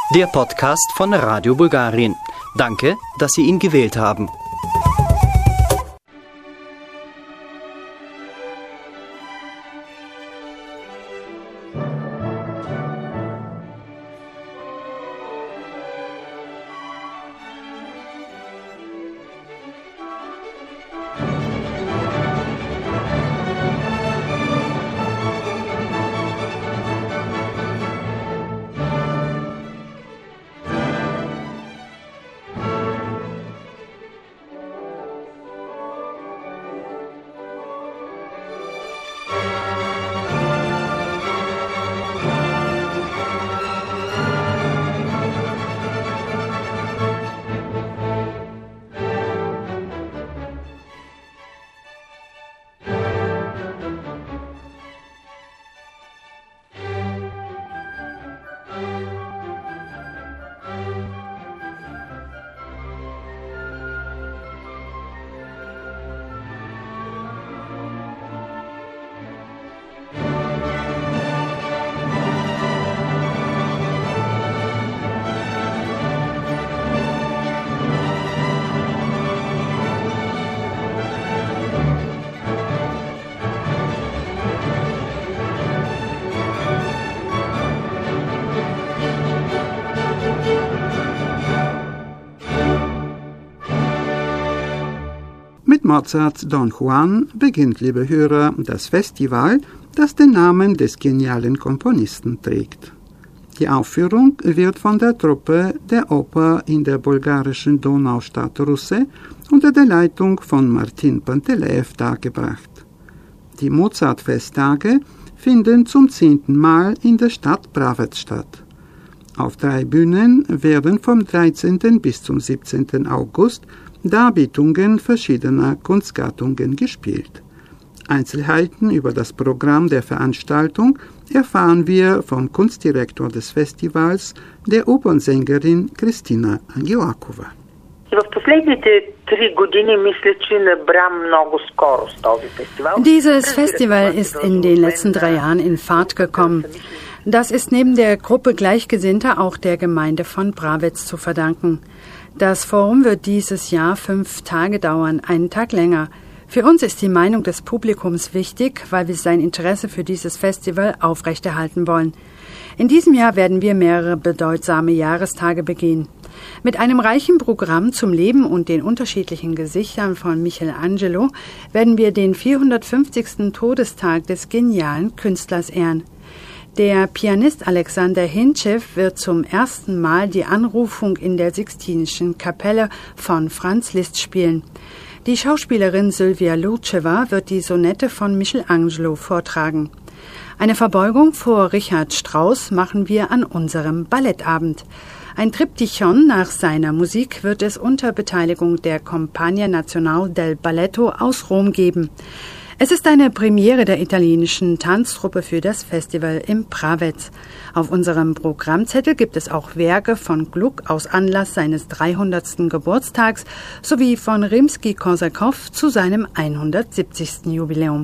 Der Podcast von Radio Bulgarien. Danke, dass Sie ihn gewählt haben. Mit Mozarts Don Juan beginnt, liebe Hörer, das Festival, das den Namen des genialen Komponisten trägt. Die Aufführung wird von der Truppe der Oper in der bulgarischen Donaustadt Russe unter der Leitung von Martin Panteleev dargebracht. Die Mozart-Festtage finden zum 10. Mal in der Stadt Pravec statt. Auf 3 Bühnen werden vom 13. bis zum 17. August Darbietungen verschiedener Kunstgattungen gespielt. Einzelheiten über das Programm der Veranstaltung erfahren wir vom Kunstdirektor des Festivals, der Opernsängerin Kristina Ангелакова. Dieses Festival ist in den letzten 3 Jahren in Fahrt gekommen. Das ist neben der Gruppe Gleichgesinnter auch der Gemeinde von Pravec zu verdanken. Das Forum wird dieses Jahr 5 Tage dauern, einen Tag länger. Für uns ist die Meinung des Publikums wichtig, weil wir sein Interesse für dieses Festival aufrechterhalten wollen. In diesem Jahr werden wir mehrere bedeutsame Jahrestage begehen. Mit einem reichen Programm zum Leben und den unterschiedlichen Gesichtern von Michelangelo werden wir den 450. Todestag des genialen Künstlers ehren. Der Pianist Alexander Hintschew wird zum ersten Mal die Anrufung in der Sixtinischen Kapelle von Franz Liszt spielen. Die Schauspielerin Sylvia Lucewa wird die Sonette von Michelangelo vortragen. Eine Verbeugung vor Richard Strauss machen wir an unserem Ballettabend. Ein Triptychon nach seiner Musik wird es unter Beteiligung der Compagnia Nazionale del Balletto aus Rom geben. Es ist eine Premiere der italienischen Tanztruppe für das Festival in Pravec. Auf unserem Programmzettel gibt es auch Werke von Gluck aus Anlass seines 300. Geburtstags sowie von Rimski-Korsakow zu seinem 170. Jubiläum.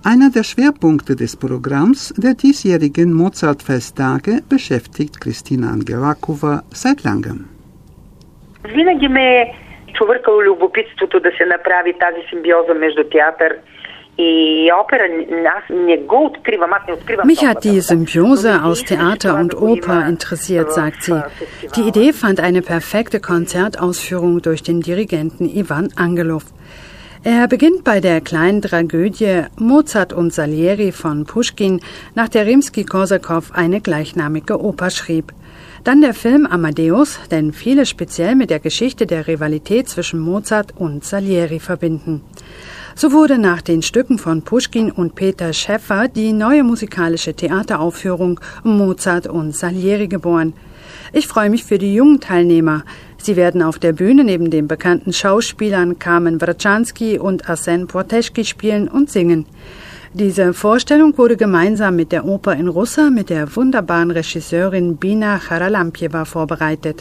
Einer der Schwerpunkte des Programms der diesjährigen Mozart-Festtage beschäftigt Kristina Ангелакова seit langem. Винаги ме чувъркало любопитството да се направи тази симбиоза между театър и опера. Аз не го откривам, аз не откривам. Mich hat die Symbiose aus Theater und Oper interessiert, sagt sie. Die Idee fand eine perfekte Konzertausführung durch den Dirigenten Ivan Angelov. Er beginnt bei der kleinen Tragödie Mozart und Salieri von Puschkin, nach der Rimski-Korsakow eine gleichnamige Oper schrieb. Dann der Film Amadeus, den viele speziell mit der Geschichte der Rivalität zwischen Mozart und Salieri verbinden. So wurde nach den Stücken von Puschkin und Peter Schäffer die neue musikalische Theateraufführung Mozart und Salieri geboren. Ich freue mich für die jungen Teilnehmer. Sie werden auf der Bühne neben den bekannten Schauspielern Carmen Wrzański und Arsen Płoteschki spielen und singen. Diese Vorstellung wurde gemeinsam mit der Oper in Russa mit der wunderbaren Regisseurin Bina Charalampjewa vorbereitet.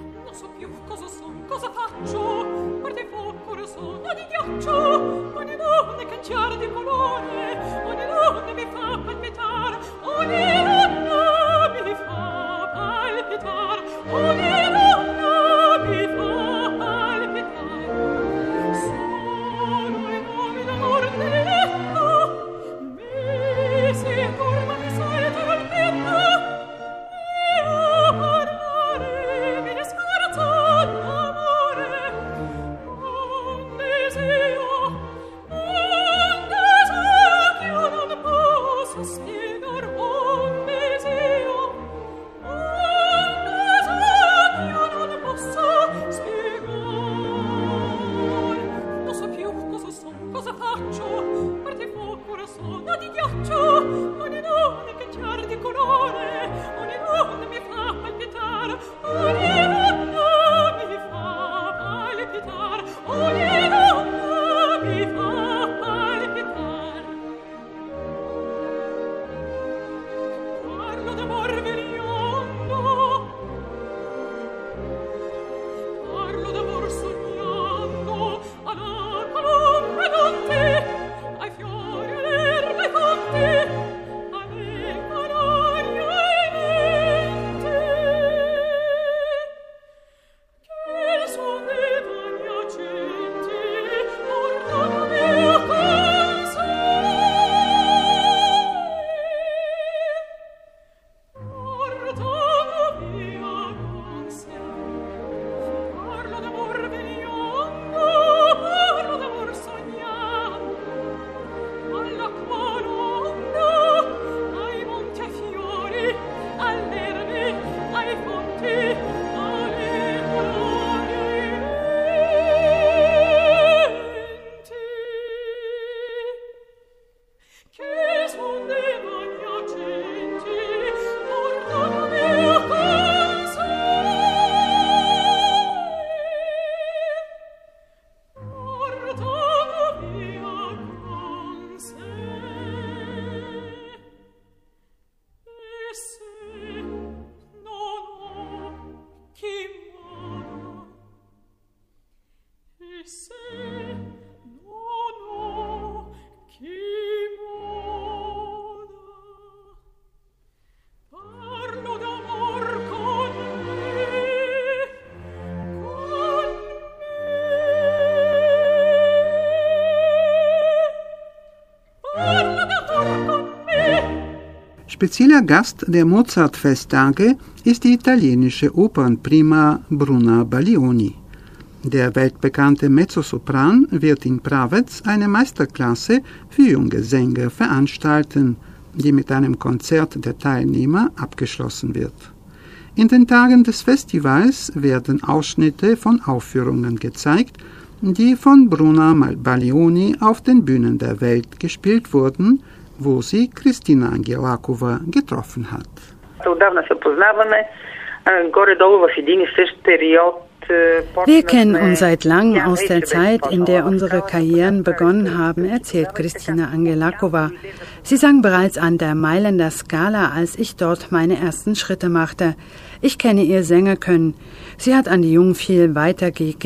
Spezieller Gast der Mozart-Festtage ist die italienische Opernprima Bruna Baglioni. Der weltbekannte Mezzosopran wird in Pravec eine Meisterklasse für junge Sänger veranstalten, die mit einem Konzert der Teilnehmer abgeschlossen wird. In den Tagen des Festivals werden Ausschnitte von Aufführungen gezeigt, die von Bruna Baglioni auf den Bühnen der Welt gespielt wurden, wo sie Kristina Ангелакова getroffen hat. Wir kennen uns seit langem aus der Zeit, in der unsere Karrieren begonnen haben, erzählt Kristina Ангелакова. Sie sang bereits an der Mailänder Scala, als ich dort meine ersten Schritte machte. Ich kenne ihr Sängerkönnen. Sie hat an die Jungen viel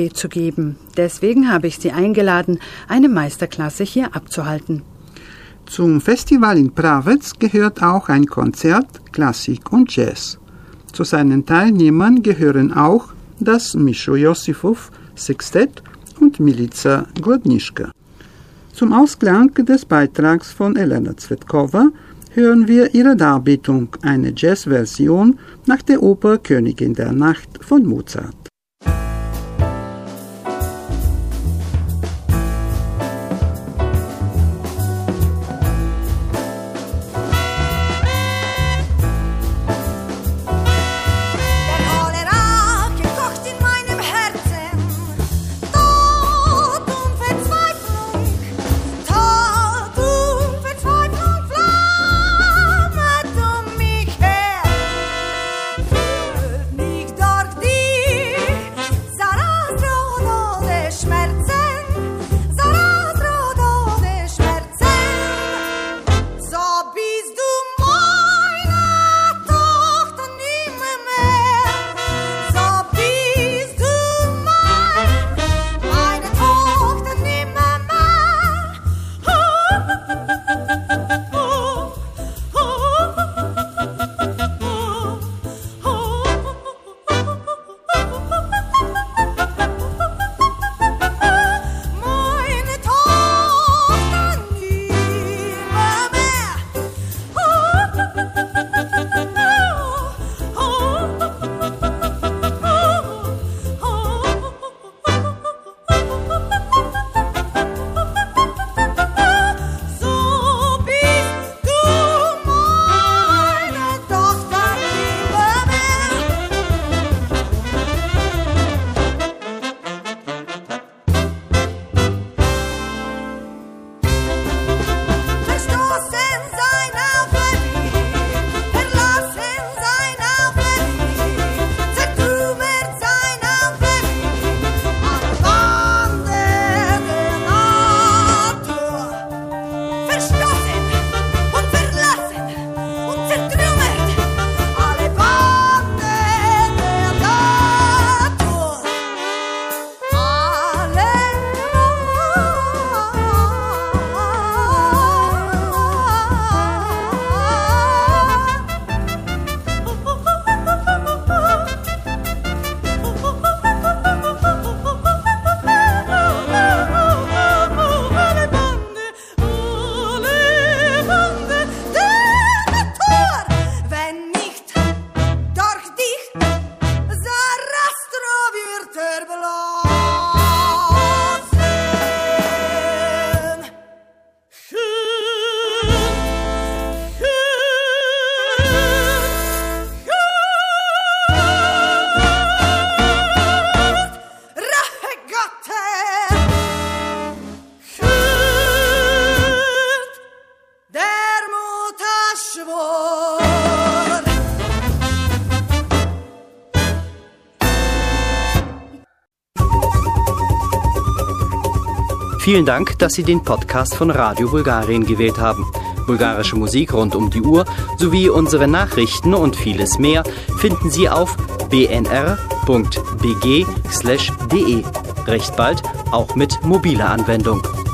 weiterzugeben. Deswegen habe ich sie eingeladen, eine Meisterklasse hier abzuhalten. Zum Festival in Pravec gehört auch ein Konzert, Klassik und Jazz. Zu seinen Teilnehmern gehören auch das Mischo Josifov Sextett und Milica Glodnischka. Zum Ausklang des Beitrags von Elena Tsvetkova hören wir ihre Darbietung, eine Jazzversion nach der Oper Königin der Nacht von Mozart. Vielen Dank, dass Sie den Podcast von Radio Bulgarien gewählt haben. Bulgarische Musik rund um die Uhr sowie unsere Nachrichten und vieles mehr finden Sie auf bnr.bg/de. Recht bald auch mit mobiler Anwendung.